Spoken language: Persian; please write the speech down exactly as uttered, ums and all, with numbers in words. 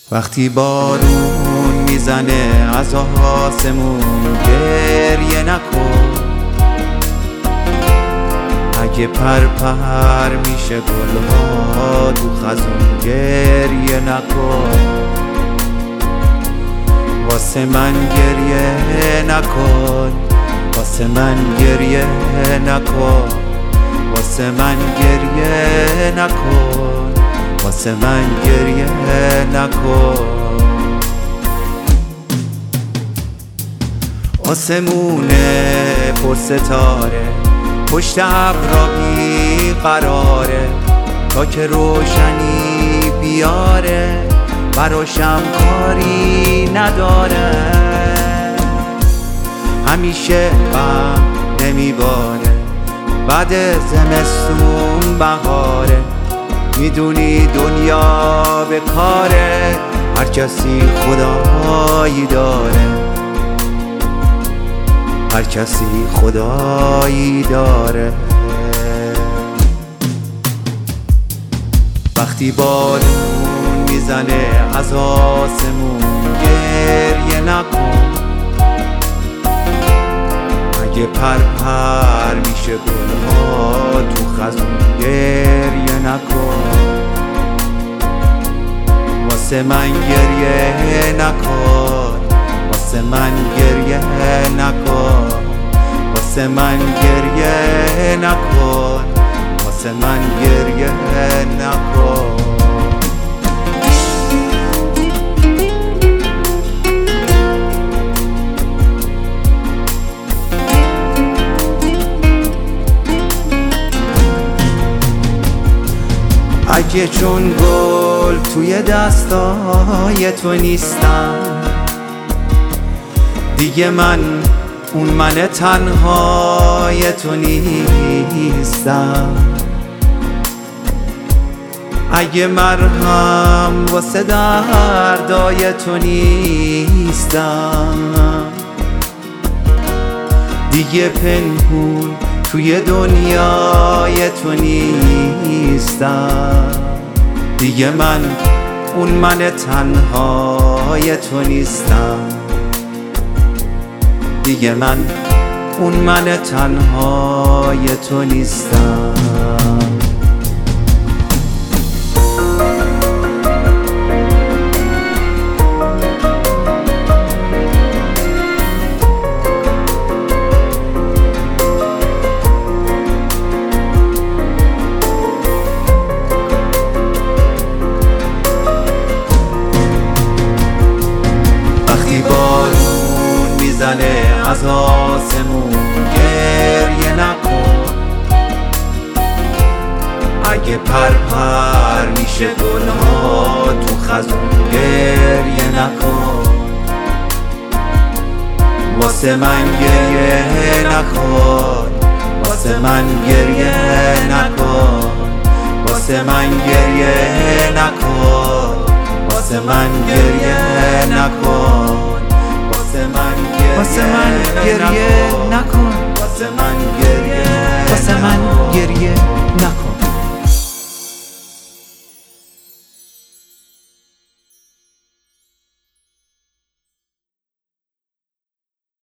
وقتی بارون میزنه از آسمون گریه نکن، اگه پر پر میشه گلها تو خزون گریه نکن. واسه من گریه نکن، واسه من گریه نکن، واسه من گریه نکن، واسه من گریه نکن. آسمونه پر ستاره، پشت ابرا بی قراره، تا که روشنی بیاره براشم کاری نداره. همیشه غم نمیباره، بعد زمستون بهاره. میدونی دنیا به کاره، هر کسی خدایی داره، هر کسی خدایی داره. وقتی بارون میزنه از آسمون گریه نکن، اگه پر پر میشه گلها تو خزون گریه نکن. واسه من گریه نکن، واسه من گریه نکن، واسه من گریه نکن، واسه من گریه نکن. اگه چون گل توی دستای تو نیستم، دیگه من اون من تنهای تو نیستم. اگه مرهم واسه دردای تو نیستم، دیگه پنهون توی دنیای تو نیستم. دیگه من اون من تنهای تو نیستم، دیگه من اون من تنهای تو نیستم. از آسمون گریه نکن، اگه پر پر میشه گلها تو خزون گریه نکن. واسه من گریه نکن، واسه من گریه نکن، واسه من گریه نکن، واسه من گریه نکن، واسه من واسه من گریه نکن، واسه من گریه